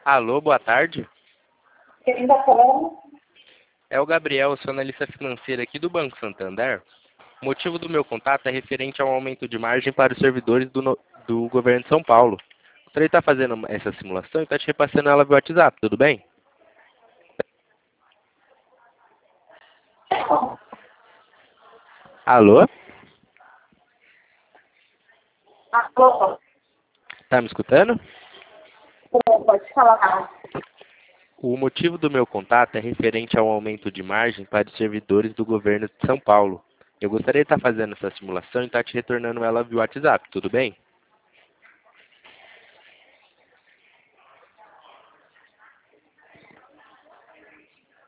Alô, boa tarde. Quem está falando? É o Gabriel, sou analista financeiro aqui do Banco Santander. O motivo do meu contato é referente ao aumento de margem para os servidores do governo de São Paulo. Gostaria de estar fazendo essa simulação e estar te repassando ela via WhatsApp, tudo bem? Alô? Alô? Tá me escutando? Pode falar. O motivo do meu contato é referente ao aumento de margem para os servidores do governo de São Paulo. Eu gostaria de estar fazendo essa simulação e estar te retornando ela via WhatsApp, tudo bem?